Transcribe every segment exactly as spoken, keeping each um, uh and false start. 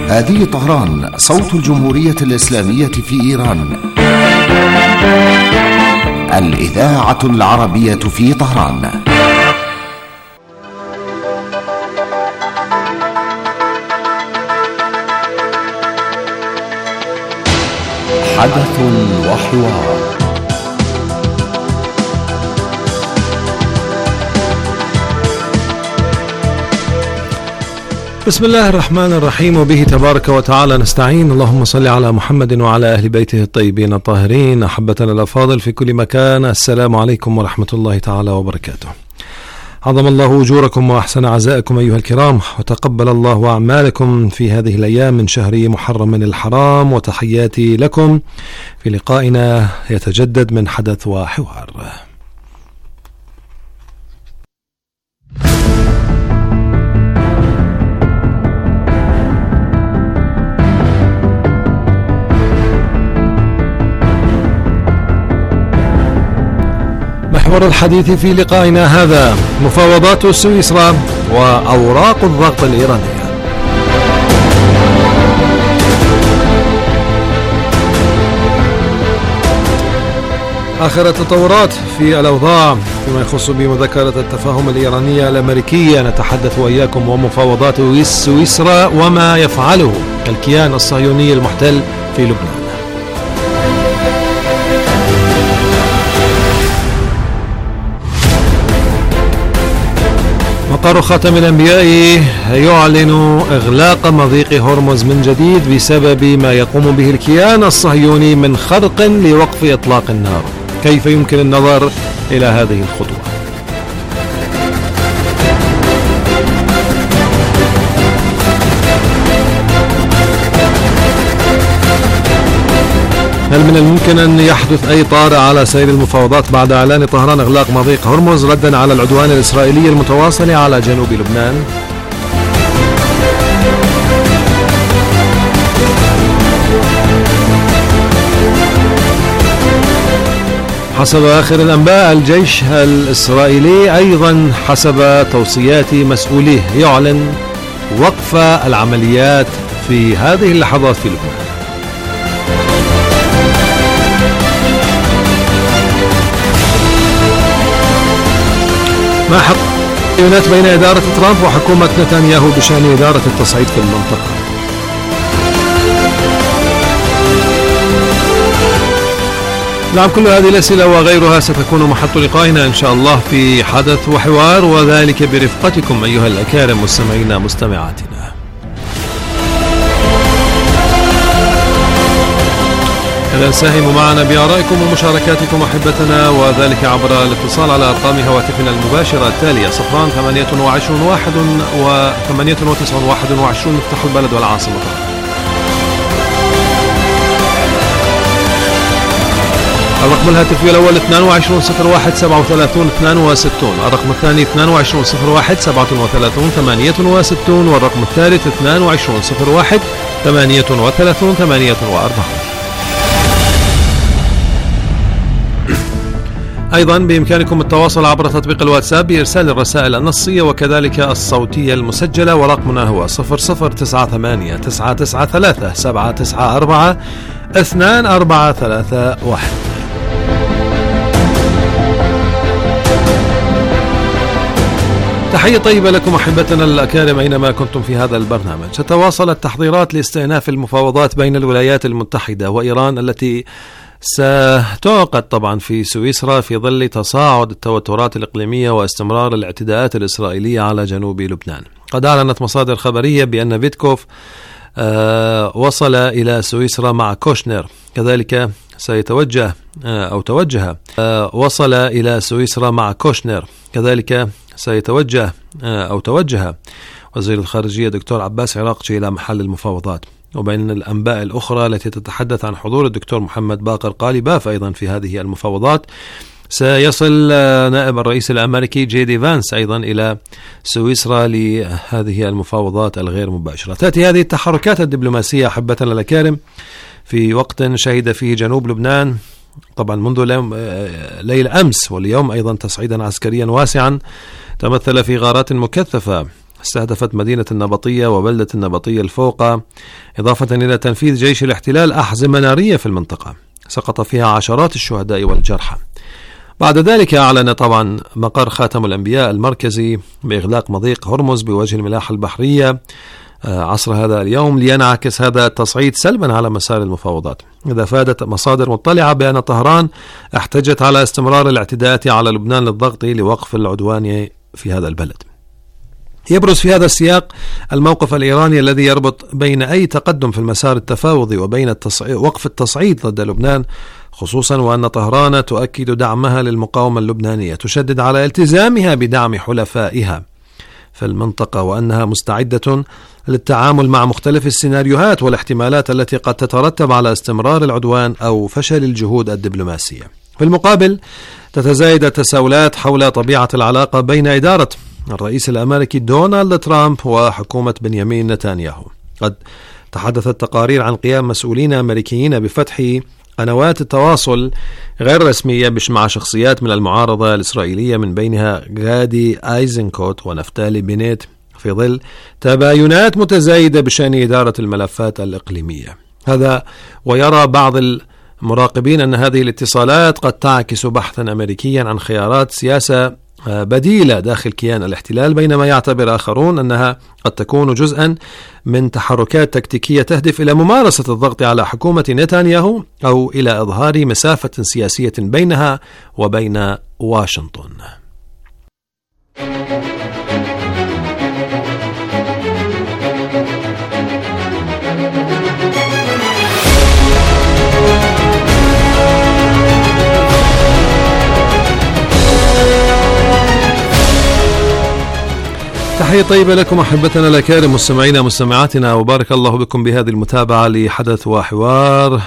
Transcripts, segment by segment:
هذه طهران، صوت الجمهورية الإسلامية في إيران، الإذاعة العربية في طهران. حدث وحوار. بسم الله الرحمن الرحيم، وبه تبارك وتعالى نستعين. اللهم صل على محمد وعلى أهل بيته الطيبين الطاهرين. أحبتنا الأفاضل في كل مكان، السلام عليكم ورحمة الله تعالى وبركاته. عظم الله أجوركم وأحسن عزائكم أيها الكرام، وتقبل الله أعمالكم في هذه الأيام من شهر محرم الحرام، وتحياتي لكم في لقائنا يتجدد من حدث وحوار. محور الحديث في لقائنا هذا مفاوضات سويسرا وأوراق الضغط الإيرانية. آخر التطورات في الأوضاع فيما يخص بمذكرة التفاهم الإيرانية الأمريكية نتحدث وإياكم، ومفاوضات سويسرا وما يفعله الكيان الصهيوني المحتل في لبنان. مقر خاتم الأنبياء يعلن إغلاق مضيق هرمز من جديد بسبب ما يقوم به الكيان الصهيوني من خرق لوقف إطلاق النار. كيف يمكن النظر إلى هذه الخطوة؟ هل من الممكن أن يحدث أي طارئ على سير المفاوضات بعد إعلان طهران إغلاق مضيق هرمز ردا على العدوان الإسرائيلي المتواصل على جنوب لبنان؟ حسب آخر الأنباء الجيش الإسرائيلي أيضا حسب توصيات مسؤوليه يعلن وقف العمليات في هذه اللحظات في لبنان. ما حق التعاونات بين إدارة ترامب وحكومة نتنياهو بشأن إدارة التصعيد في المنطقة؟ نعم، كل هذه الأسئلة وغيرها ستكون محط لقائنا إن شاء الله في حدث وحوار، وذلك برفقتكم أيها الأكارم مستمعينا مستمعاتنا. إذا ساهموا معنا بآرائكم ومشاركاتكم أحبتنا، وذلك عبر الاتصال على أرقام هواتفنا المباشرة التالية: صفران ثمانية وعشرون واحد وثمانية وتسعون واحد وعشرون مفتاح البلد والعاصمة. الرقم الهاتفي الأول اثنان وعشرون صفر واحد سبعة وثلاثون اثنان وستون، الرقم الثاني اثنان وعشرون صفر واحد سبعة وثلاثون ثمانية وستون، والرقم الثالث اثنان وعشرون صفر واحد ثمانية وثلاثون ثمانية وأربعين. أيضا بإمكانكم التواصل عبر تطبيق الواتساب بإرسال الرسائل النصية وكذلك الصوتية المسجلة، ورقمنا هو صفر صفر تسعة ثمانية تسعة تسعة ثلاثة سبعة تسعة أربعة اثنان أربعة ثلاثة واحد. تحية طيبة لكم أحبتنا الأكارم أينما كنتم في هذا البرنامج. تتواصل التحضيرات لاستئناف المفاوضات بين الولايات المتحدة وإيران التي ستعقد طبعا في سويسرا في ظل تصاعد التوترات الإقليمية واستمرار الاعتداءات الإسرائيلية على جنوب لبنان. قد أعلنت مصادر خبرية بأن فيتكوف آه وصل إلى سويسرا مع كوشنر، كذلك سيتوجه آه أو توجه آه وصل إلى سويسرا مع كوشنر، كذلك سيتوجه آه أو توجه وزير الخارجية دكتور عباس عراقجي إلى محل المفاوضات. وبين الأنباء الأخرى التي تتحدث عن حضور الدكتور محمد باقر قالباف أيضا في هذه المفاوضات، سيصل نائب الرئيس الأمريكي جي دي فانس أيضا إلى سويسرا لهذه المفاوضات الغير مباشرة. تأتي هذه التحركات الدبلوماسية أحبتنا الأكارم في وقت شهد فيه جنوب لبنان طبعا منذ ليل أمس واليوم أيضا تصعيدا عسكريا واسعا تمثل في غارات مكثفة استهدفت مدينة النبطية وبلدة النبطية الفوقة، إضافة إلى تنفيذ جيش الاحتلال أحزمة نارية في المنطقة سقط فيها عشرات الشهداء والجرحى. بعد ذلك أعلن طبعا مقر خاتم الأنبياء المركزي بإغلاق مضيق هرمز بوجه الملاحة البحرية عصر هذا اليوم لينعكس هذا التصعيد سلبا على مسار المفاوضات. إذا فادت مصادر مطلعة بأن طهران احتجت على استمرار الاعتداءات على لبنان للضغط لوقف العدوان في هذا البلد. يبرز في هذا السياق الموقف الإيراني الذي يربط بين أي تقدم في المسار التفاوضي وبين التصعيد وقف التصعيد ضد لبنان، خصوصا وأن طهران تؤكد دعمها للمقاومة اللبنانية، تشدد على التزامها بدعم حلفائها في المنطقة، وأنها مستعدة للتعامل مع مختلف السيناريوهات والاحتمالات التي قد تترتب على استمرار العدوان أو فشل الجهود الدبلوماسية. في المقابل تتزايد التساؤلات حول طبيعة العلاقة بين إدارة الرئيس الأمريكي دونالد ترامب وحكومة بنيامين نتنياهو. قد تحدثت تقارير عن قيام مسؤولين أمريكيين بفتح قنوات التواصل غير رسمية مع شخصيات من المعارضة الإسرائيلية، من بينها غادي آيزنكوت ونفتالي بينيت، في ظل تباينات متزايدة بشأن إدارة الملفات الإقليمية. هذا ويرى بعض المراقبين أن هذه الاتصالات قد تعكس بحثا أمريكيا عن خيارات سياسة بديلة داخل كيان الاحتلال، بينما يعتبر آخرون أنها قد تكون جزءا من تحركات تكتيكية تهدف إلى ممارسة الضغط على حكومة نتنياهو أو إلى إظهار مسافة سياسية بينها وبين واشنطن. تحية طيبة لكم أحبتنا الأكارم مستمعينا مستمعاتنا، وبارك الله بكم بهذه المتابعة لحدث وحوار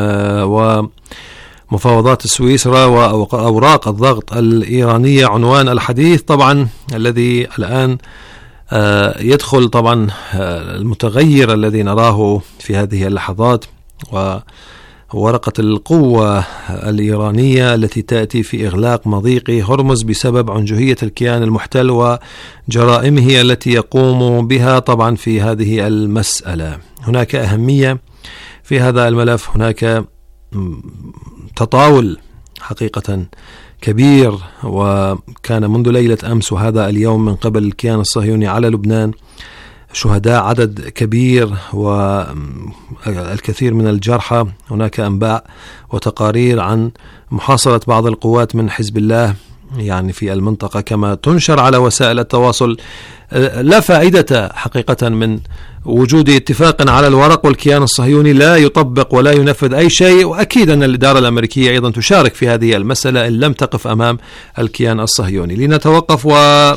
ومفاوضات سويسرا وأوراق الضغط الإيرانية. عنوان الحديث طبعا الذي الآن يدخل طبعا المتغير الذي نراه في هذه اللحظات، وورقة القوة الإيرانية التي تأتي في إغلاق مضيق هرمز بسبب عنجهية الكيان المحتل وجرائمه التي يقوم بها طبعا في هذه المسألة. هناك أهمية في هذا الملف، هناك تطاول حقيقة كبير، وكان منذ ليلة أمس وهذا اليوم من قبل الكيان الصهيوني على لبنان شهداء عدد كبير والكثير من الجرحى. هناك أنباء وتقارير عن محاصرة بعض القوات من حزب الله يعني في المنطقة كما تنشر على وسائل التواصل. لا فائدة حقيقة من وجود اتفاق على الورق والكيان الصهيوني لا يطبق ولا ينفذ أي شيء، وأكيد أن الإدارة الأمريكية أيضا تشارك في هذه المسألة إن لم تقف أمام الكيان الصهيوني. لنتوقف و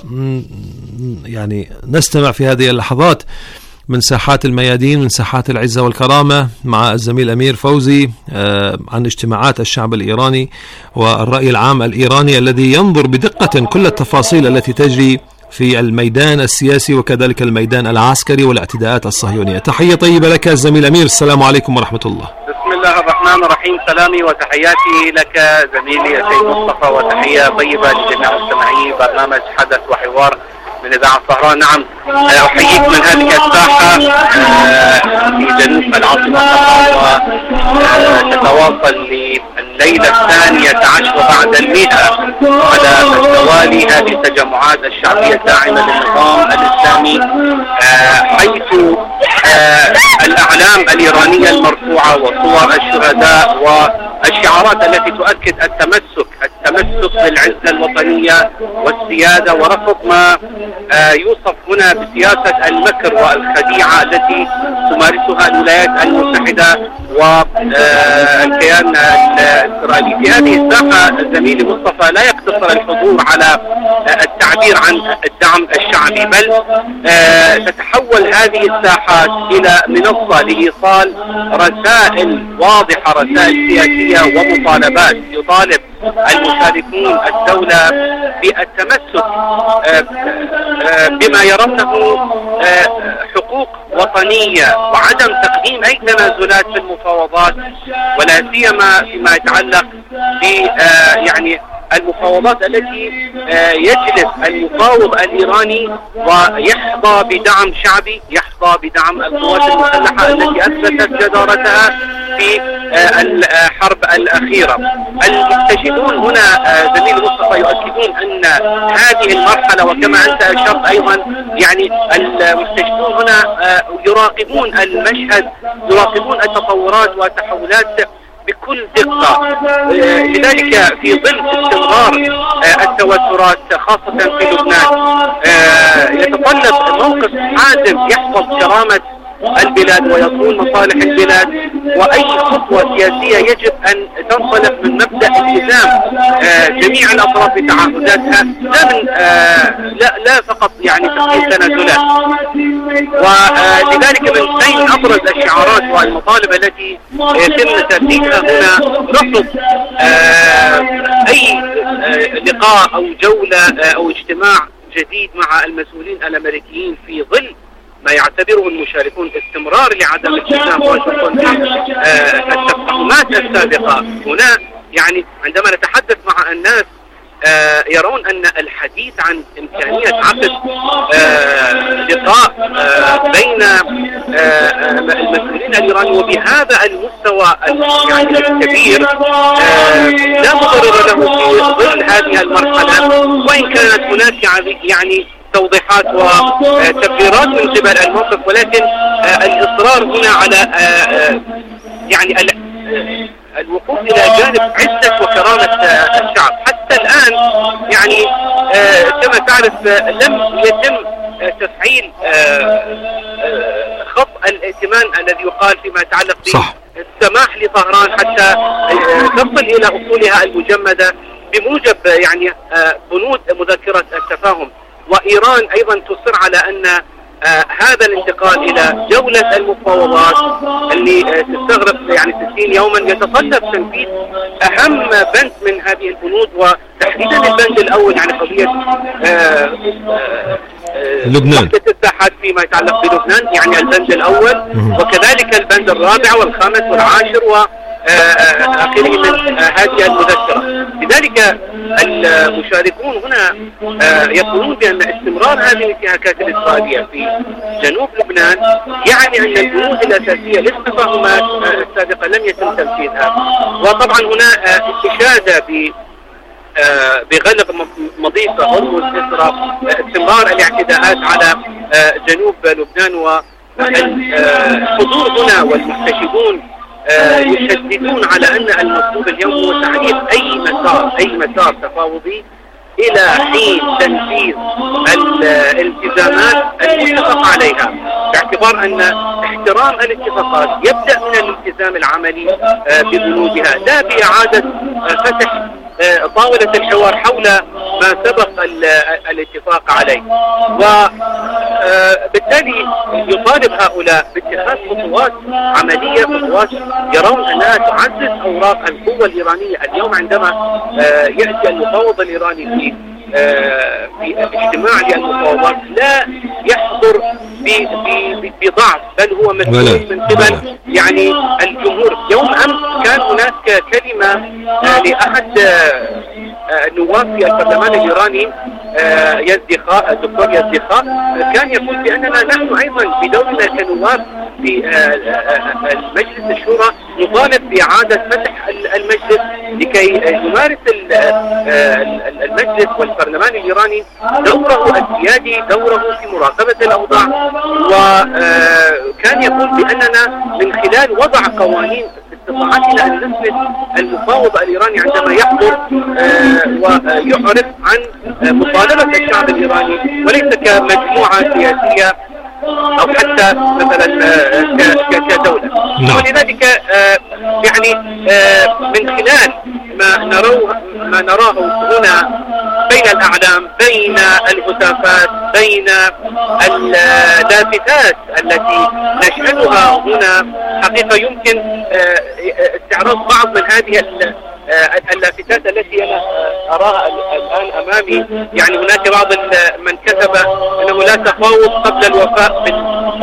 يعني نستمع في هذه اللحظات من ساحات الميادين، من ساحات العزة والكرامة، مع الزميل أمير فوزي عن اجتماعات الشعب الإيراني والرأي العام الإيراني الذي ينظر بدقة كل التفاصيل التي تجري في الميدان السياسي وكذلك الميدان العسكري والاعتداءات الصهيونية. تحية طيبة لك الزميل أمير، السلام عليكم ورحمة الله. بسم الله الرحمن الرحيم، سلامي وتحياتي لك زميلي السيد مصطفى، وتحية طيبة لجميع مستمعي برنامج حدث وحوار من إذاعة طهران. نعم، أحييك من هذه الساحة في جنوب العاصمة طهران، وتتواصل لليلة الثانية عشر بعد المئة على التوالي هذه التجمعات الشعبية الداعمة للنظام الإسلامي، حيث الأعلام الإيرانية المرفوعة وصور الشهداء والشعارات التي تؤكد التمسك التمسك بالعزة الوطنية والسيادة، ورفض ما يوصف هنا بسياسة المكر والخديعة التي تمارسها الولايات المتحدة والكيان الإسرائيلي. في هذه الساحة زميلي مصطفى لا يقتصر الحضور على التعبير عن الدعم الشعبي، بل تتحول هذه الساحات إلى منصة لإيصال رسائل واضحة، رسائل سياسية ومطالبات. يطالب المشاركون الدولة بالتمسك بما يرونه حقوق وطنية وعدم تقديم أي تنازلات في المفاوضات، ولا سيما فيما يتعلق ب يعني المفاوضات التي يجلس المفاوض الإيراني ويحظى بدعم شعبي، يحظى بدعم القوات المسلحة التي أثبتت جدارتها في الحرب الأخيرة. المستشهدون هنا زميل مصطفى يؤكدون أن هذه المرحلة، وكما أنت أشرت أيضا، يعني المستشهدون هنا يراقبون المشهد، يراقبون التطورات والتحولات بكل دقة. لذلك في ظل استمرار التوترات خاصة في لبنان يتطلب موقف حازم يحفظ كرامة البلاد ويصون مصالح البلاد، وأي خطوة سياسية يجب أن تنطلق من مبدأ التزام جميع الأطراف بتعهداتها، لا من لا لا فقط يعني تقديم تنازلات. ولذلك من بين أبرز الشعارات والمطالب التي يتم ترديدها هنا رفض أي لقاء أو جولة أو اجتماع جديد مع المسؤولين الأمريكيين في ظل ما يعتبره المشاركون استمرار لعدم التزام واشنطن التفاهمات السابقة. هنا يعني عندما نتحدث مع الناس آه يرون أن الحديث عن إمكانية عقد آه لقاء آه بين آه المسؤولين الإيراني وبهذا المستوى يعني الكبير آه لا مبرر له في ظل هذه المرحلة، وإن كانت هناك يعني توضيحات وتبريرات من قبل الموقف، ولكن آه الإصرار هنا على آه يعني الوقوف إلى جانب عزة وكرامة الشعب. حتى الآن يعني آه كما تعرف آه لم يتم آه تفعيل آه آه خط الائتمان الذي يقال فيما يتعلق بالسماح لطهران حتى آه تصل إلى أصولها المجمدة بموجب يعني آه بنود مذكرة التفاهم. وإيران أيضا تصر على أن آه هذا الانتقال إلى جولة المفاوضات اللي آه تستغرق يعني ستين يوما يتطلب تنفيذ أهم بند من هذه البنود، وتحديدا البند الأول يعني قضية آه آه لبنان، وحدة الساحات فيما يتعلق بلبنان، يعني البند الأول، وكذلك البند الرابع والخامس والعاشر و آخره من هذه المذكرة. لذلك المشاركون هنا يقولون بأن استمرار هذه الانتهاكات الإسرائيلية في جنوب لبنان يعني أن البنود الأساسية للتفاهمات السابقة لم يتم تنفيذها. وطبعا هنا استشهاد ب بغلق مضيق هرمز إثر استمرار الاعتداءات على جنوب لبنان، والحضور هنا والمحتشدون يشددون على أن المطلوب اليوم هو تعريف أي مسار أي مسار تفاوضي إلى حين تنفيذ الالتزامات المتفق عليها، باعتبار أن احترام الاتفاقات يبدأ من الالتزام العملي ببنودها، لا بإعادة فتح طاولة الحوار حول ما سبق الاتفاق عليه. وبالتالي يطالب هؤلاء باتخاذ خطوات عملية، خطوات يرون أنها تعزز أوراق القوة الإيرانية. اليوم عندما يأتي المفاوض الإيراني في في اجتماع للمفاوضات لا يحضر بضعف، بل هو مسؤول من قبل يعني الجمهور. يوم أمس كان هناك كلمة لأحد نواب في البرلمان الإيراني يزدخاء الدكتور يزدخاء، كان يقول بأننا نحن أيضا بدورنا كنواب في المجلس الشورى نطالب بإعادة فتح المجلس لكي يمارس المجلس والبرلمان الإيراني دوره السيادي، دوره في مراقبة الأوضاع. وكان يقول بأننا من خلال وضع قوانين استطاعتنا أن نثبت المفاوض الإيراني عندما يحضر ويعرف عن مطالبة الشعب الإيراني وليس كمجموعة سياسية أو حتى مثلا كدولة. ولذلك يعني من خلال ما نروه ما نراه هنا بين الأعلام، بين الهتافات، بين اللافتات التي نشهدها هنا، حقيقة يمكن استعراض بعض من هذه اللافتات التي أنا أراها الآن أمامي. يعني هناك بعض من كتب أنه لا تفاوض قبل الوفاء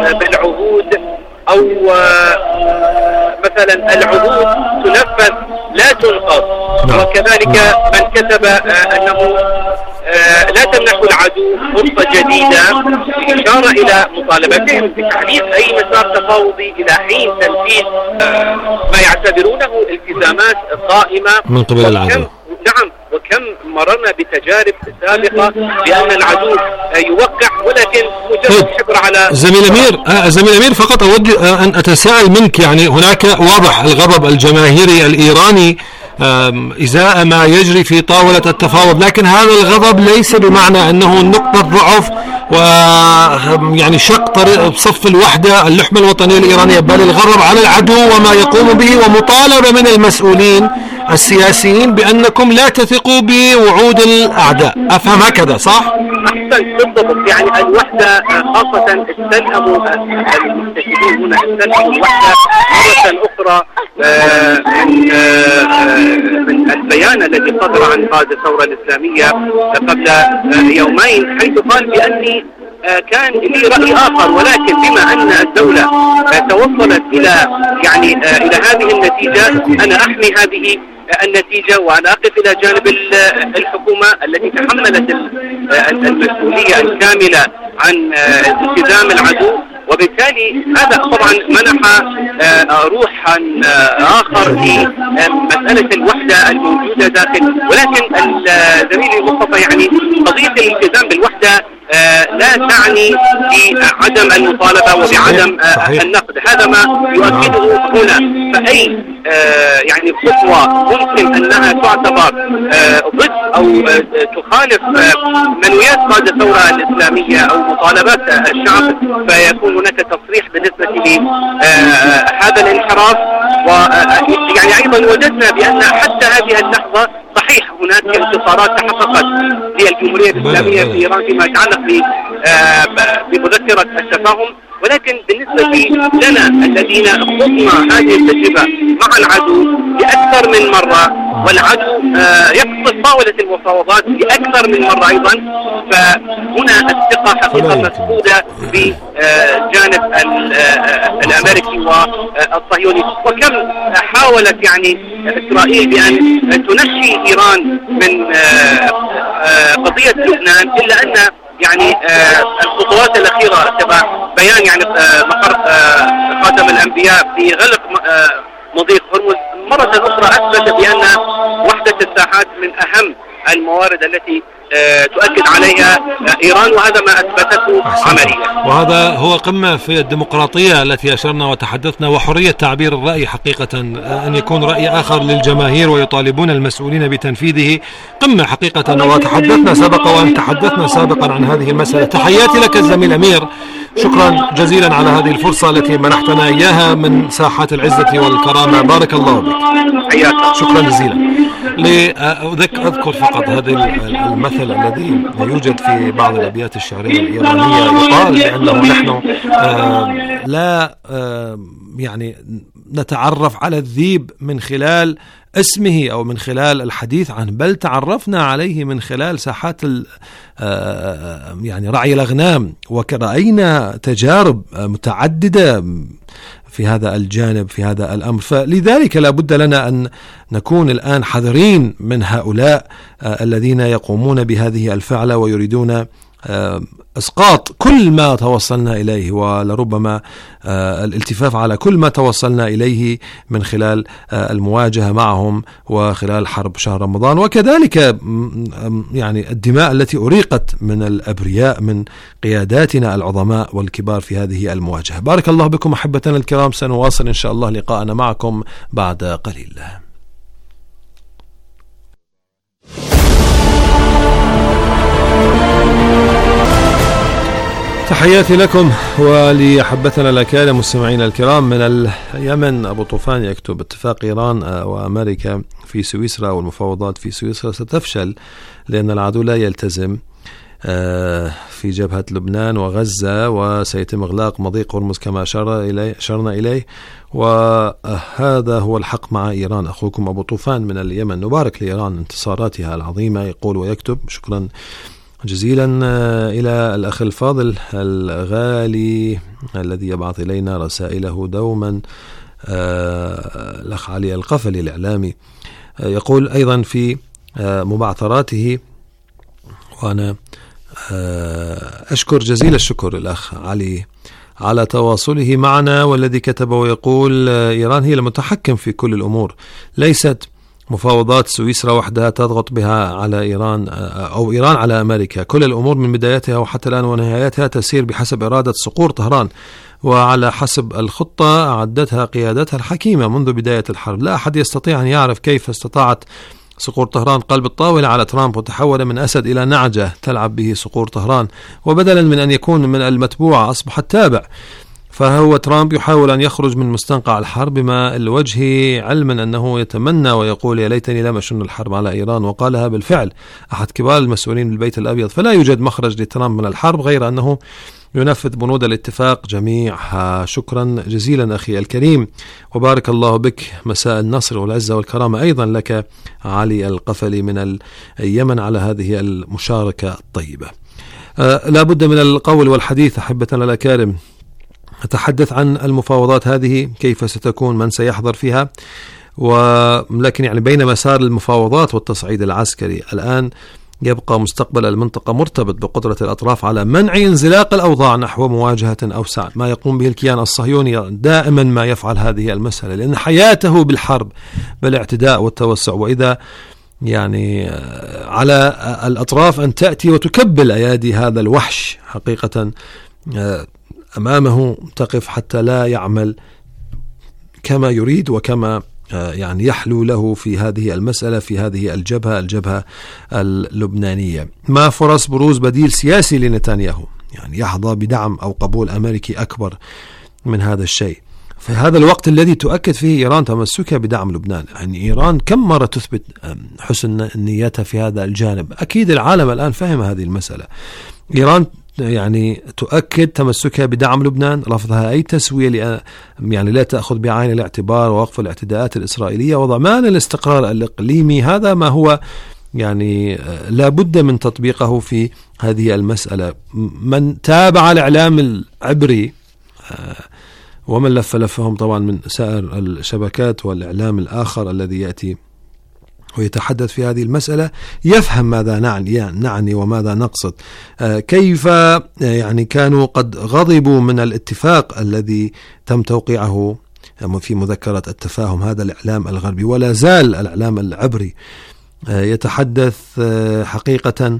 بالعهود، أو مثلا العهود تنفذ لا تنقض. وكذلك من كتب أنه لا تمنح العدو فرصة جديدة، إشارة إلى مطالبتهم بتحديد أي مسار تفاوضي إلى حين تنفيذ ما يعتبرونه التزامات قائمة من قبل العدو. نعم، وكم مررنا بتجارب سابقة بأن العدو يوقع ولكن مجرد حبر على زميل أمير. آه زميل أمير فقط أود أن أتساءل منك، يعني هناك واضح الغضب الجماهيري الإيراني إزاء ما يجري في طاولة التفاوض، لكن هذا الغضب ليس بمعنى أنه نقطة ضعف ويعني شق طريق صف الوحدة اللحمة الوطنية الإيرانية، بل الغضب على العدو وما يقوم به، ومطالبة من المسؤولين السياسيين بأنكم لا تثقوا بوعود الأعداء. أفهم هكذا صح؟ أحسن بالضبط. يعني الوحدة خاصة استلهموا المستشهدين هنا استلهموا الوحدة مرة أخرى من من البيان الذي صدر عن قائد الثورة الإسلامية قبل يومين، حيث قال بأني كان لي رأي آخر، ولكن بما أن الدولة توصلت إلى يعني إلى هذه النتيجة أنا أحمي هذه النتيجة وأنا أقف إلى جانب الحكومة التي تحملت المسؤولية الكاملة عن التزام العدو. وبالتالي هذا طبعا منح روحا آخر لمسألة الوحدة الموجودة داخل. ولكن الزميل مصطفى يعني قضية الالتزام بالوحدة لا تعني بعدم المطالبة وبعدم النقد، هذا ما يؤكده هنا. فأي يعني خطوة ممكن أنها تعتبر ضد أو تخالف منويات قادة الثورة الإسلامية أو مطالبات الشعب فيكون هناك تصريح بالنسبة لهذا الانحراف. ويعني أيضا وجدنا بأن حتى هذه اللحظة صحيح هناك انتصارات تحققت للجمهورية الإسلامية في إيران فيما يتعلق بمذكرة التفاهم، ولكن بالنسبة لنا الذين خضنا هذه التجربة مع العدو لأكثر من مرة، والعدو يقصد طاولة المفاوضات لأكثر من مرة أيضا، فهنا الثقة حقيقة مفقودة بجانب الأمريكي والصهيوني. وكم حاولت يعني إسرائيل بأن تنشي إيران من قضية لبنان، إلا أن يعني الخطوات الأخيرة تبع بيان يعني مقر خاتم الأنبياء في غلق مضيق هرمز مرة أخرى أثبت بأن وحدة الساحات من أهم الموارد التي تؤكد عليها إيران، وهذا ما أثبتته عمليا. وهذا هو قمة في الديمقراطية التي أشرنا وتحدثنا، وحرية تعبير الرأي حقيقة، أن يكون رأي آخر للجماهير ويطالبون المسؤولين بتنفيذه، قمة حقيقة. وتحدثنا سبق وأن تحدثنا سابقا عن هذه المسألة. تحياتي لك الزميل أمير، شكرا جزيلا على هذه الفرصة التي منحتنا إياها من ساحات العزة والكرامة. بارك الله بك. شكرا جزيلا. لأذكر فقط هذا المثل الذي يوجد في بعض الأبيات الشعرية الإيرانية، يقال بأنه نحن آه لا آه يعني نتعرف على الذيب من خلال اسمه أو من خلال الحديث عنه، بل تعرفنا عليه من خلال ساحات يعني رعي الأغنام، ورأينا تجارب متعددة في هذا الجانب في هذا الأمر. فلذلك لا بد لنا أن نكون الآن حذرين من هؤلاء الذين يقومون بهذه الفعلة ويريدون إسقاط كل ما توصلنا إليه، ولربما الالتفاف على كل ما توصلنا إليه من خلال المواجهة معهم وخلال حرب شهر رمضان، وكذلك يعني الدماء التي أريقت من الأبرياء من قياداتنا العظماء والكبار في هذه المواجهة. بارك الله بكم أحبتنا الكرام، سنواصل إن شاء الله لقاءنا معكم بعد قليل. تحياتي لكم ولأحبتنا الأكارم مستمعينا الكرام. من اليمن أبو طوفان يكتب: اتفاق إيران وأمريكا في سويسرا والمفاوضات في سويسرا ستفشل لأن العدو لا يلتزم في جبهة لبنان وغزة، وسيتم إغلاق مضيق هرمز كما أشار إليه أشرنا إليه، وهذا هو الحق مع إيران. أخوكم أبو طوفان من اليمن. نبارك لإيران انتصاراتها العظيمة. يقول ويكتب: شكرا جزيلا إلى الأخ الفاضل الغالي الذي يبعث إلينا رسائله دوما الأخ علي القفلي الإعلامي يقول أيضا في مبعثراته، وأنا أشكر جزيل الشكر الأخ علي على تواصله معنا، والذي كتبه يقول إيران هي المتحكم في كل الأمور، ليست مفاوضات سويسرا وحدها تضغط بها على إيران أو إيران على أمريكا، كل الأمور من بدايتها وحتى الآن ونهايتها تسير بحسب إرادة صقور طهران وعلى حسب الخطة أعدتها قيادتها الحكيمة منذ بداية الحرب. لا أحد يستطيع أن يعرف كيف استطاعت صقور طهران قلب الطاولة على ترامب وتحول من أسد إلى نعجة تلعب به صقور طهران، وبدلا من أن يكون من المتبوع أصبح التابع. فهو ترامب يحاول أن يخرج من مستنقع الحرب بما الوجه، علما أنه يتمنى ويقول يا ليتني لم أشن الحرب على إيران، وقالها بالفعل أحد كبار المسؤولين بالبيت الأبيض. فلا يوجد مخرج لترامب من الحرب غير أنه ينفذ بنود الاتفاق جميعها. شكرا جزيلا أخي الكريم، وبارك الله بك. مساء النصر والعزة والكرامة أيضا لك علي القفلي من اليمن على هذه المشاركة الطيبة. أه لا بد من القول والحديث أحبتنا الأكارم. أتحدث عن المفاوضات هذه كيف ستكون، من سيحضر فيها، ولكن يعني بين مسار المفاوضات والتصعيد العسكري الآن يبقى مستقبل المنطقة مرتبط بقدرة الأطراف على منع انزلاق الأوضاع نحو مواجهة أوسع، ما يقوم به الكيان الصهيوني دائما ما يفعل هذه المسألة، لأن حياته بالحرب بالاعتداء والتوسع، وإذا يعني على الأطراف أن تأتي وتكبل أيادي هذا الوحش حقيقة أمامه تقف حتى لا يعمل كما يريد وكما يعني يحلو له في هذه المسألة، في هذه الجبهة الجبهة اللبنانية. ما فرص بروز بديل سياسي لنتنياهو يعني يحظى بدعم أو قبول أمريكي أكبر من هذا الشيء في هذا الوقت الذي تؤكد فيه إيران تمسكها بدعم لبنان؟ يعني إيران كم مرة تثبت حسن نيتها في هذا الجانب؟ أكيد العالم الآن فهم هذه المسألة. إيران يعني تؤكد تمسكها بدعم لبنان، رفضها أي تسوية يعني لا تأخذ بعين الاعتبار ووقف الاعتداءات الإسرائيلية وضمان الاستقرار الإقليمي. هذا ما هو يعني لا بد من تطبيقه في هذه المسألة. من تابع الإعلام العبري ومن لف لفهم طبعا من سائر الشبكات والإعلام الآخر الذي يأتي ويتحدث في هذه المسألة يفهم ماذا نعني, نعني وماذا نقصد. كيف يعني كانوا قد غضبوا من الاتفاق الذي تم توقيعه في مذكرة التفاهم، هذا الإعلام الغربي، ولا زال الإعلام العبري يتحدث حقيقة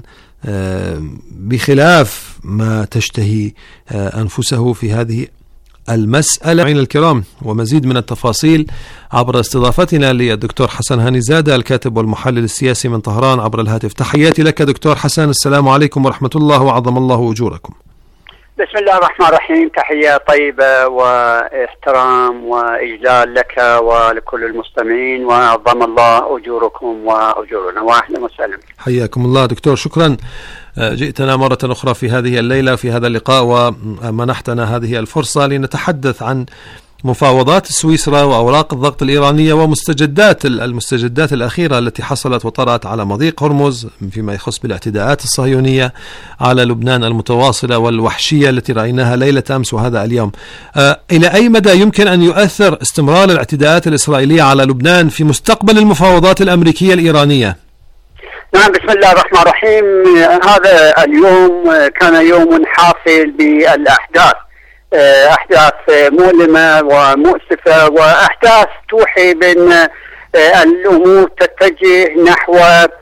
بخلاف ما تشتهي أنفسه في هذه المسألة. عين الكرام، ومزيد من التفاصيل عبر استضافتنا للدكتور حسن هانيزادة الكاتب والمحلل السياسي من طهران عبر الهاتف. تحياتي لك دكتور حسن، السلام عليكم ورحمة الله وعظم الله أجوركم. بسم الله الرحمن الرحيم، تحية طيبة واحترام وإجلال لك ولكل المستمعين، وعظم الله أجوركم وأجورنا، وأهلا وسهلا. حياكم الله دكتور، شكرا. جئتنا مرة أخرى في هذه الليلة في هذا اللقاء ومنحتنا هذه الفرصة لنتحدث عن مفاوضات سويسرا وأوراق الضغط الإيرانية ومستجدات المستجدات الأخيرة التي حصلت وطرأت على مضيق هرمز فيما يخص بالاعتداءات الصهيونية على لبنان المتواصلة والوحشية التي رأيناها ليلة أمس وهذا اليوم. إلى أي مدى يمكن أن يؤثر استمرار الاعتداءات الإسرائيلية على لبنان في مستقبل المفاوضات الأمريكية الإيرانية؟ نعم، بسم الله الرحمن الرحيم. هذا اليوم كان يوم حافل بالأحداث، أحداث مؤلمة ومؤسفة، وأحداث توحي بأن الأمور تتجه نحو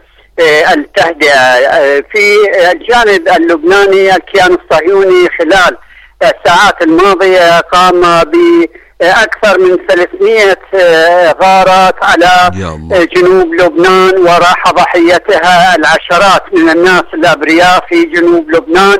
التهدئة. في الجانب اللبناني الكيان الصهيوني خلال الساعات الماضية قام بأكثر من ثلاثمئة غارات على جنوب لبنان، وراح ضحيتها العشرات من الناس الأبرياء في جنوب لبنان.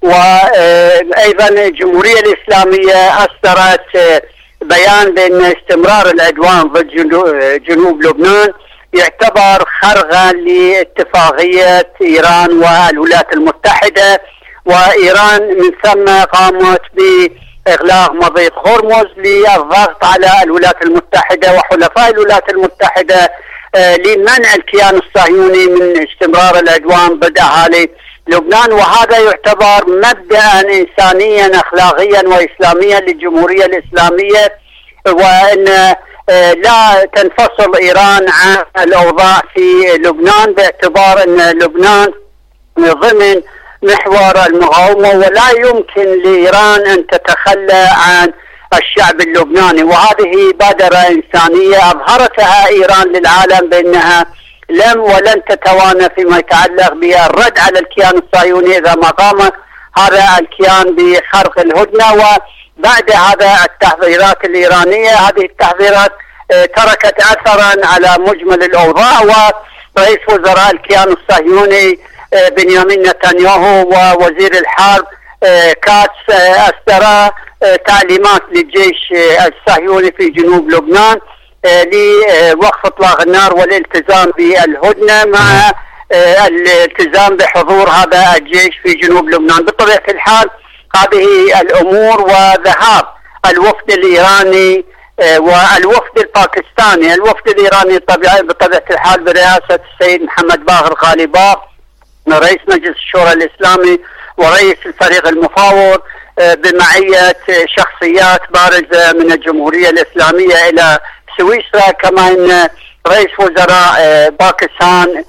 وأيضا الجمهورية الإسلامية أصدرت بيان بأن استمرار العدوان ضد جنوب لبنان يعتبر خرقا لاتفاقية إيران والولايات المتحدة، وإيران من ثم قامت بإغلاق مضيق هرمز للضغط على الولايات المتحدة وحلفاء الولايات المتحدة لمنع الكيان الصهيوني من استمرار العدوان ضد أهالي لبنان. وهذا يعتبر مبدأ إنسانيا أخلاقيا وإسلاميا للجمهورية الإسلامية وأن لا تنفصل إيران عن الأوضاع في لبنان، باعتبار أن لبنان ضمن محور المقاومة ولا يمكن لإيران أن تتخلى عن الشعب اللبناني. وهذه بادرة إنسانية أظهرتها إيران للعالم بأنها لم ولن تتوانى فيما يتعلق بالرد على الكيان الصهيوني إذا ما قام هذا الكيان بخرق الهدنة. وبعد هذا التحذيرات الإيرانية، هذه التحذيرات تركت أثرا على مجمل الأوضاع، ورئيس وزراء الكيان الصهيوني بنيامين نتنياهو ووزير الحرب كاتس أصدر تعليمات للجيش الصهيوني في جنوب لبنان لوقف اطلاق النار والالتزام بالهدنة مع الالتزام بحضور هذا الجيش في جنوب لبنان. بطبيعة الحال هذه الأمور وذهاب الوفد الإيراني والوفد الباكستاني، الوفد الإيراني بطبيعة الحال برئاسة السيد محمد باقر غالباف رئيس مجلس الشورى الإسلامي ورئيس الفريق المفاوض بمعية شخصيات بارزة من الجمهورية الإسلامية إلى سويسرا، كما أن رئيس وزراء باكستان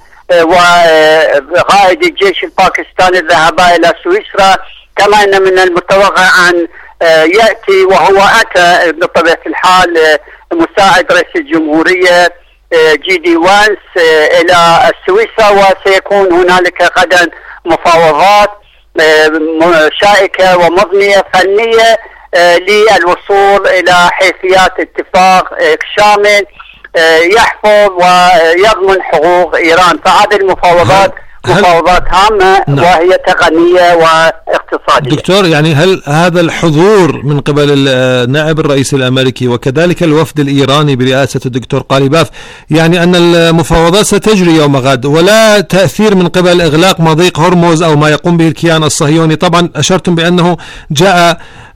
وقائد الجيش الباكستاني ذهبا إلى سويسرا، كما أن من المتوقع أن يأتي وهو أتى بطبيعة الحال مساعد رئيس الجمهورية جي دي وانس إلى سويسرا، وسيكون هنالك غدا مفاوضات شائكة ومضنية فنية للوصول إلى حيثيات اتفاق شامل يحفظ ويضمن حقوق إيران. فهذه المفاوضات مفاوضات هامة وهي تقنية واقتصادية. دكتور، يعني هل هذا الحضور من قبل النائب الرئيس الأمريكي وكذلك الوفد الإيراني برئاسة الدكتور غالباف يعني أن المفاوضات ستجري يوم غد ولا تأثير من قبل إغلاق مضيق هرمز أو ما يقوم به الكيان الصهيوني؟ طبعا أشرتم بأنه جاء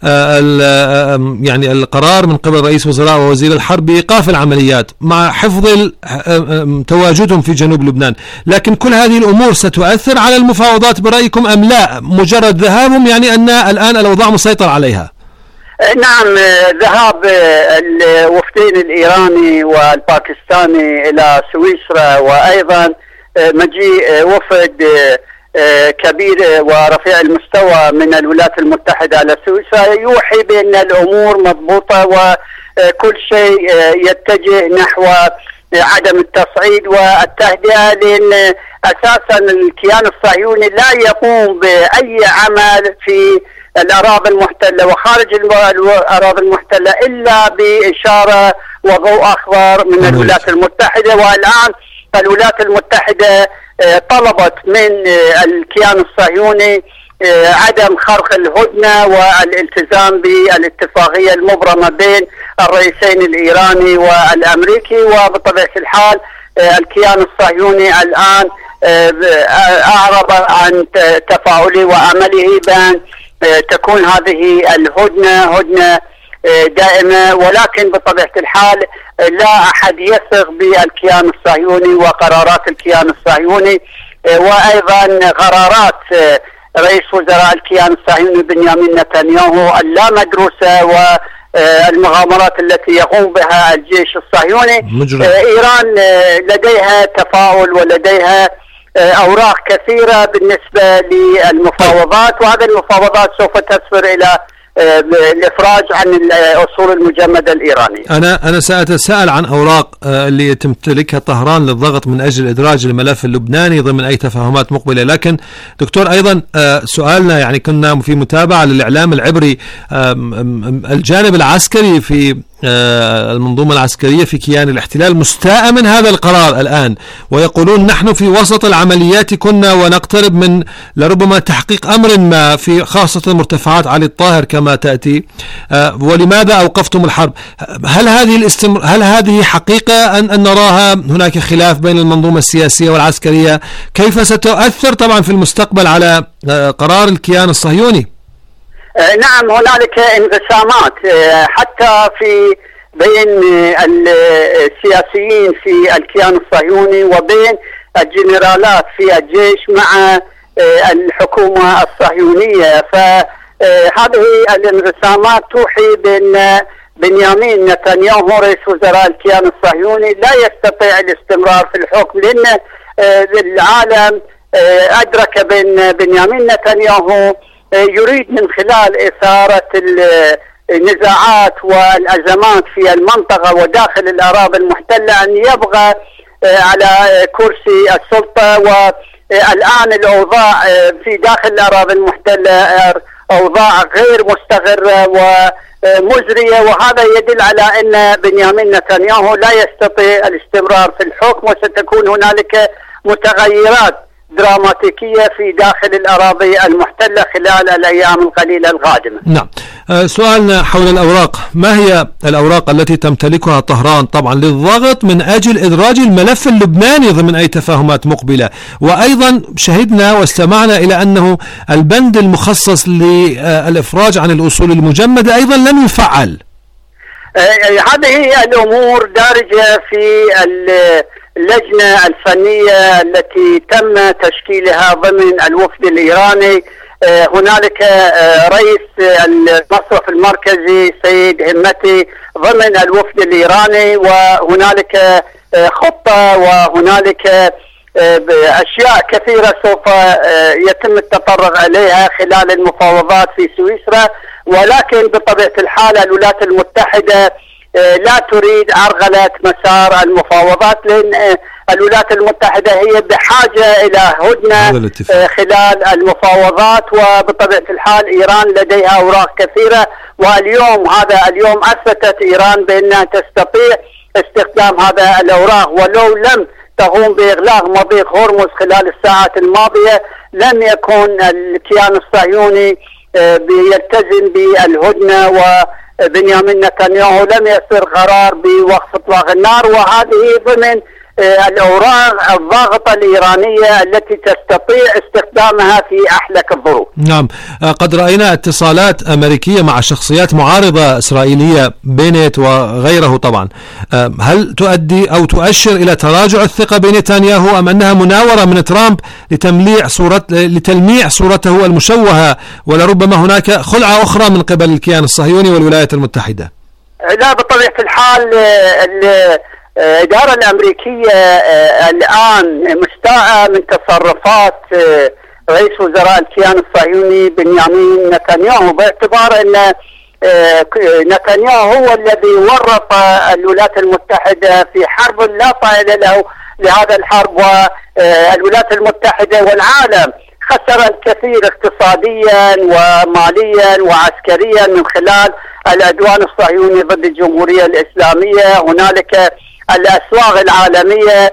يعني القرار من قبل رئيس وزراء ووزير الحرب بإيقاف العمليات مع حفظ تواجدهم في جنوب لبنان، لكن كل هذه الأمور ستؤثر على المفاوضات برأيكم أم لا؟ مجرد ذهابهم يعني أن الآن الأوضاع مسيطر عليها. نعم، ذهاب الوفدين الإيراني والباكستاني إلى سويسرا وأيضا مجيء وفد كبير ورفيع المستوى من الولايات المتحدة على سويسرا يوحي بأن الأمور مضبوطة وكل شيء يتجه نحو عدم التصعيد والتهدئة، لأن أساسا الكيان الصهيوني لا يقوم بأي عمل في الأراضي المحتلة وخارج الأراضي المحتلة إلا بإشارة وضوء أخضر من الولايات المتحدة. والآن الولايات المتحدة طلبت من الكيان الصهيوني عدم خرق الهدنة والالتزام بالاتفاقية المبرمة بين الرئيسين الإيراني والأمريكي. وبطبيعة الحال الكيان الصهيوني الآن أعرب عن تفاعله وعمله بأن تكون هذه الهدنة هدنة دائمة، ولكن بطبيعة الحال لا أحد يثق بالكيان الصهيوني وقرارات الكيان الصهيوني وأيضا قرارات رئيس وزراء الكيان الصهيوني بنيامين نتنياهو اللا مدروسة والمغامرات التي يقوم بها الجيش الصهيوني. مجرد. إيران لديها تفاؤل ولديها أوراق كثيرة بالنسبة للمفاوضات، وهذه المفاوضات سوف تسفر إلى الإفراج عن الأصول المجمدة الإيرانية. أنا أنا سأتساءل عن أوراق اللي تمتلكها طهران للضغط من أجل إدراج الملف اللبناني ضمن أي تفاهمات مقبلة. لكن دكتور أيضا سؤالنا يعني كنا في متابعة للإعلام العبري، الجانب العسكري في المنظومة العسكرية في كيان الاحتلال مستاء من هذا القرار الآن، ويقولون نحن في وسط العمليات كنا ونقترب من لربما تحقيق أمر ما في خاصة مرتفعات علي الطاهر كما تأتي، ولماذا أوقفتم الحرب؟ هل هذه الاستمر... هل هذه حقيقة أن... أن نراها هناك خلاف بين المنظومة السياسية والعسكرية؟ كيف ستؤثر طبعا في المستقبل على قرار الكيان الصهيوني؟ نعم، هنالك انقسامات حتى في بين السياسيين في الكيان الصهيوني وبين الجنرالات في الجيش مع الحكومة الصهيونية. فهذه الانقسامات توحي بأن بنيامين نتنياهو رئيس وزراء الكيان الصهيوني لا يستطيع الاستمرار في الحكم، لأن العالم أدرك بأن بنيامين نتنياهو يريد من خلال إثارة النزاعات والأزمات في المنطقة وداخل الأراضي المحتلة أن يبغى على كرسي السلطة. والآن الأوضاع في داخل الأراضي المحتلة أوضاع غير مستقرة ومزرية، وهذا يدل على أن بنيامين نتنياهو لا يستطيع الاستمرار في الحكم، وستكون هنالك متغيرات دراماتيكية في داخل الأراضي المحتلة خلال الأيام القليلة القادمة. نعم. أه سؤالنا حول الأوراق، ما هي الأوراق التي تمتلكها طهران طبعا للضغط من أجل إدراج الملف اللبناني ضمن أي تفاهمات مقبلة؟ وأيضا شهدنا واستمعنا إلى أنه البند المخصص للإفراج عن الأصول المجمدة أيضا لم يفعل. أه هذه الأمور دارجة في اللجنة الفنية التي تم تشكيلها ضمن الوفد الإيراني. هنالك رئيس المصرف المركزي سيد همتي ضمن الوفد الإيراني، وهنالك خطة وهنالك أشياء كثيرة سوف يتم التطرق إليها خلال المفاوضات في سويسرا. ولكن بطبيعة الحال الولايات المتحدة لا تريد عرقلة مسار المفاوضات، لأن الولايات المتحدة هي بحاجة إلى هدنة خلال المفاوضات، وبطبيعة الحال إيران لديها أوراق كثيرة. واليوم هذا اليوم أثبتت إيران بأنها تستطيع استخدام هذا الأوراق، ولو لم تقوم بإغلاق مضيق هرمز خلال الساعات الماضية لم يكن الكيان الصهيوني بيلتزم بالهدنة، و بنيامين نتنياهو لم يصدر قرار بوقف اطلاق النار. وهذه ضمن الأوراق الضاغطة الإيرانية التي تستطيع استخدامها في أحلك الظروف. نعم. قد رأينا اتصالات أمريكية مع شخصيات معارضة إسرائيلية بينت وغيره طبعا. هل تؤدي أو تؤشر إلى تراجع الثقة بنتنياهو أم أنها مناورة من ترامب لتمليع صورة لتلميع صورته المشوهة، ولربما هناك خلعة أخرى من قبل الكيان الصهيوني والولايات المتحدة؟ لا، بطبيعة الحال الإدارة الأمريكية الآن مستاءة من تصرفات رئيس وزراء الكيان الصهيوني بنيامين نتنياهو، باعتبار أن نتنياهو هو الذي ورط الولايات المتحدة في حرب لا طائل له لهذا الحرب، والولايات المتحدة والعالم خسر الكثير اقتصاديا وماليا وعسكريا من خلال العدوان الصهيوني ضد الجمهورية الإسلامية. هنالك الأسواق العالمية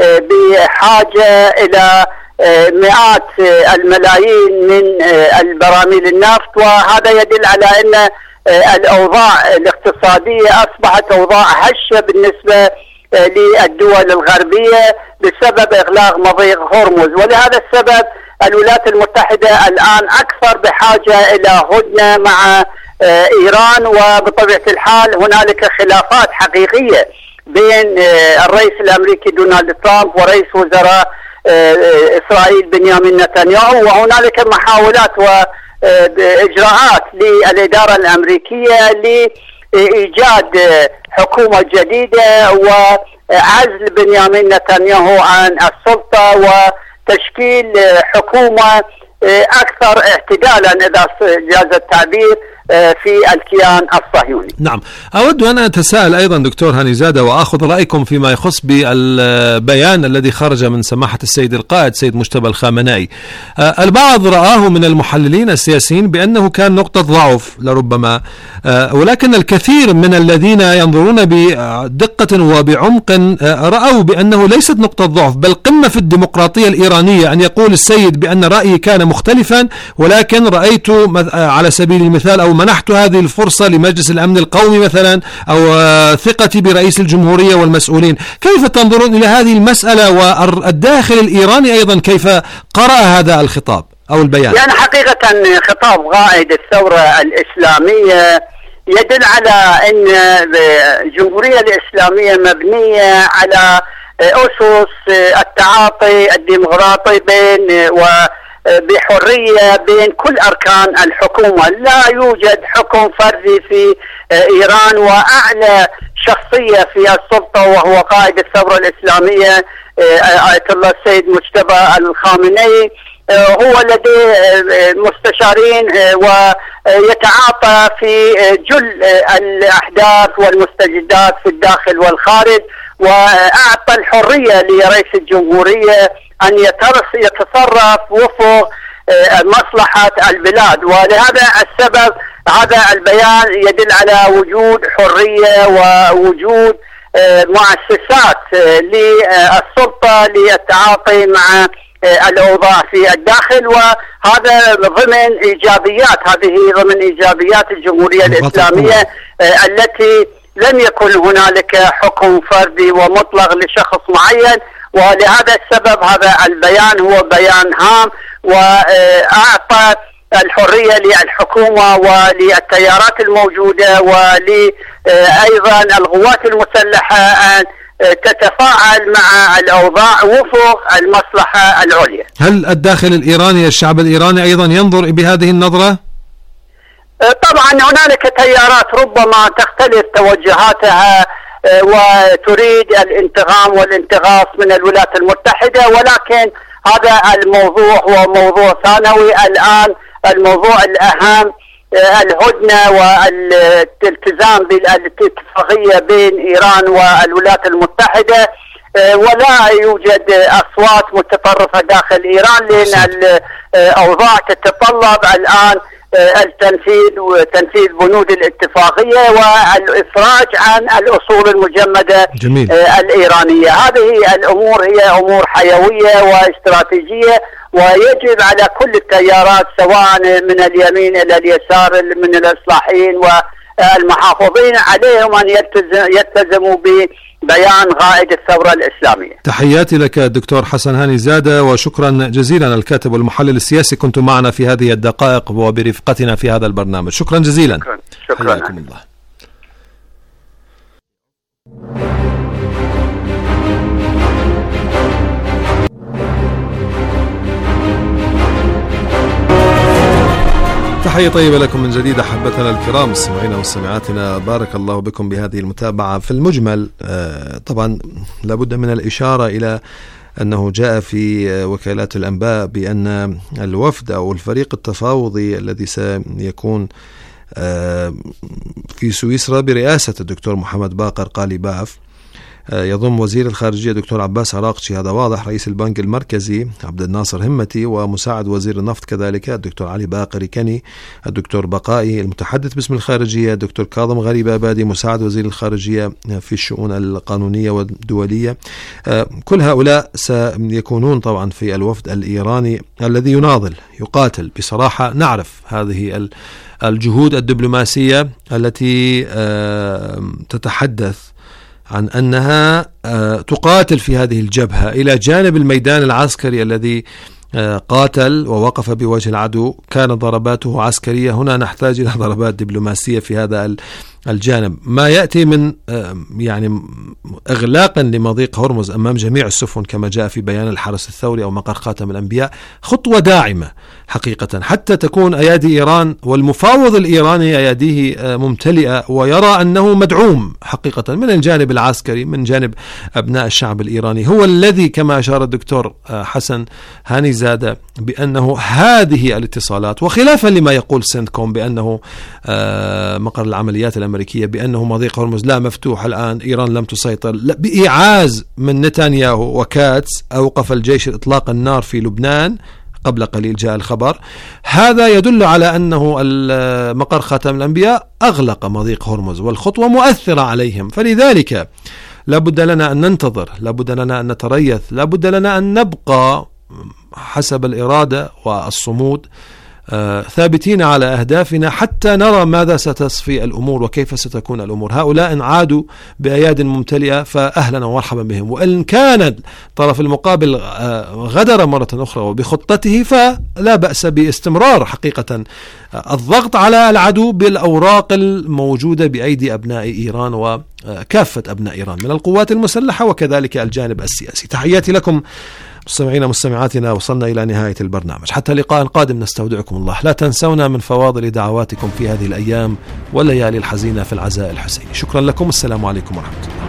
بحاجة إلى مئات الملايين من البراميل النفط، وهذا يدل على أن الأوضاع الاقتصادية أصبحت أوضاع هشة بالنسبة للدول الغربية بسبب إغلاق مضيق هرمز. ولهذا السبب الولايات المتحدة الآن أكثر بحاجة إلى هدنة مع إيران، وبطبيعة الحال هنالك خلافات حقيقية بين الرئيس الأمريكي دونالد ترامب ورئيس وزراء إسرائيل بنيامين نتنياهو، وهنالك محاولات وإجراءات للإدارة الأمريكية لإيجاد حكومة جديدة وعزل بنيامين نتنياهو عن السلطة وتشكيل حكومة أكثر اعتدالا إذا جاز التعبير في الكيان الصهيوني. نعم. أود أن أتساءل أيضا دكتور هاني زادة وأخذ رأيكم فيما يخص بالبيان الذي خرج من سماحة السيد القائد سيد مجتبى الخامنائي. البعض رآه من المحللين السياسيين بأنه كان نقطة ضعف لربما، ولكن الكثير من الذين ينظرون بدقة وبعمق رأوا بأنه ليست نقطة ضعف بل قمة في الديمقراطية الإيرانية، أن يقول السيد بأن رأيي كان مختلفا ولكن رأيت على سبيل المثال أو منحت هذه الفرصة لمجلس الأمن القومي مثلا، أو ثقتي برئيس الجمهورية والمسؤولين. كيف تنظرون إلى هذه المسألة، والداخل الإيراني أيضا كيف قرأ هذا الخطاب أو البيان؟ يعني حقيقة خطاب قائد الثورة الإسلامية يدل على أن الجمهورية الإسلامية مبنية على أسس التعاطي الديمقراطي بين و بحرية بين كل أركان الحكومة. لا يوجد حكم فردي في إيران وأعلى شخصية في السلطة وهو قائد الثورة الإسلامية آية الله السيد مجتبى الخامنئي، هو لديه مستشارين ويتعاطى في جل الأحداث والمستجدات في الداخل والخارج، وأعطى الحرية لرئيس الجمهورية أن يتصرف وفق مصلحة البلاد. ولهذا السبب هذا البيان يدل على وجود حرية ووجود مؤسسات للسلطة للتعاطي مع الأوضاع في الداخل، وهذا ضمن إيجابيات هذه ضمن إيجابيات الجمهورية الإسلامية التي لم يكن هنالك حكم فردي ومطلق لشخص معين. ولهذا السبب هذا البيان هو بيان هام وأعطى الحرية للحكومة وللتيارات الموجودة ولأيضا القوات المسلحة أن تتفاعل مع الأوضاع وفق المصلحة العليا. هل الداخل الإيراني الشعب الإيراني أيضا ينظر بهذه النظرة؟ طبعا هنالك تيارات ربما تختلف توجهاتها وتريد الانتقام والانتغاص من الولايات المتحدة، ولكن هذا الموضوع هو موضوع ثانوي الآن. الموضوع الأهم الهدنة والالتزام بالاتفاقية بين إيران والولايات المتحدة، ولا يوجد أصوات متطرفة داخل إيران لأن الأوضاع تتطلب الآن التنفيذ وتنفيذ بنود الاتفاقية والإفراج عن الأصول المجمدة جميل. الإيرانية. هذه الأمور هي أمور حيوية واستراتيجية، ويجب على كل التيارات سواء من اليمين إلى اليسار من الإصلاحيين والمحافظين عليهم أن يلتزموا ببيان قائد الثورة الإسلامية. تحياتي لك دكتور حسن هاني زادة، وشكرا جزيلا. الكاتب والمحلل السياسي كنت معنا في هذه الدقائق وبرفقتنا في هذا البرنامج. شكرا جزيلا. شكرا, شكرا. حياكم الله. تحية طيبة لكم من جديد أحبتنا الكرام مستمعينا ومستمعاتنا، بارك الله بكم بهذه المتابعة. في المجمل طبعا لابد من الإشارة إلى أنه جاء في وكالات الأنباء بأن الوفد أو الفريق التفاوضي الذي سيكون في سويسرا برئاسة الدكتور محمد باقر قاليباف يضم وزير الخارجية دكتور عباس عراقشي، هذا واضح، رئيس البنك المركزي عبد الناصر همتي، ومساعد وزير النفط كذلك الدكتور علي باقر كني، الدكتور بقائي المتحدث باسم الخارجية، الدكتور كاظم غريب أبادي مساعد وزير الخارجية في الشؤون القانونية والدولية. كل هؤلاء سيكونون طبعا في الوفد الإيراني الذي يناضل يقاتل بصراحة. نعرف هذه الجهود الدبلوماسية التي تتحدث عن أنها تقاتل في هذه الجبهة إلى جانب الميدان العسكري الذي قاتل ووقف بوجه العدو. كانت ضرباته عسكرية، هنا نحتاج إلى ضربات دبلوماسية في هذا الجانب. ما يأتي من يعني إغلاق لمضيق هرمز أمام جميع السفن كما جاء في بيان الحرس الثوري أو مقر خاتم الأنبياء خطوة داعمة حقيقة، حتى تكون أيادي إيران والمفاوض الإيراني أياديه ممتلئة ويرى أنه مدعوم حقيقة من الجانب العسكري من جانب أبناء الشعب الإيراني. هو الذي كما أشار الدكتور حسن هاني زادة بأنه هذه الاتصالات، وخلافا لما يقول سنتكوم بأنه مقر العمليات الأمريكية بأنه مضيق هرمز لا مفتوح الآن، إيران لم تسيطر، بإيعاز من نتنياهو وكاتس أوقف الجيش إطلاق النار في لبنان قبل قليل جاء الخبر. هذا يدل على أنه مقر خاتم الأنبياء أغلق مضيق هرمز والخطوة مؤثرة عليهم. فلذلك لابد لنا أن ننتظر، لابد لنا أن نتريث، لابد لنا أن نبقى حسب الإرادة والصمود ثابتين على أهدافنا حتى نرى ماذا ستصفي الأمور وكيف ستكون الأمور. هؤلاء إن عادوا بأياد ممتلئة فأهلا ومرحبا بهم، وإن كان الطرف المقابل غدر مرة أخرى وبخطته فلا بأس باستمرار حقيقة الضغط على العدو بالأوراق الموجودة بأيدي أبناء إيران وكافة أبناء إيران من القوات المسلحة وكذلك الجانب السياسي. تحياتي لكم مستمعينا مستمعاتنا، وصلنا إلى نهاية البرنامج. حتى لقاء قادم نستودعكم الله. لا تنسونا من فواضل دعواتكم في هذه الأيام والليالي الحزينة في العزاء الحسيني. شكرا لكم، السلام عليكم ورحمة الله.